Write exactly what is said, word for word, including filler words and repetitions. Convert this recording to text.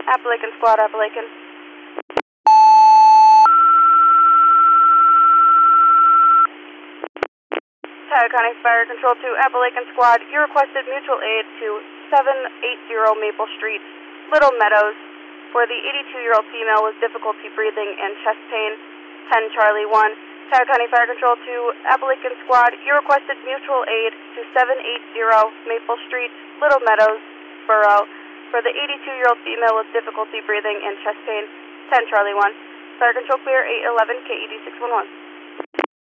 Appalachian Squad, Appalachian. Tioga County Fire Control to Appalachian Squad. You requested mutual aid to seven eighty Maple Street, Little Meadows, for the eighty-two-year-old female with difficulty breathing and chest pain. ten Charlie one. Tioga County Fire Control to Appalachian Squad. You requested mutual aid to seven eighty Maple Street, Little Meadows, Borough, for the eighty-two-year-old female with difficulty breathing and chest pain. ten Charlie one. Fire Control clear, eight eleven K E D six one one.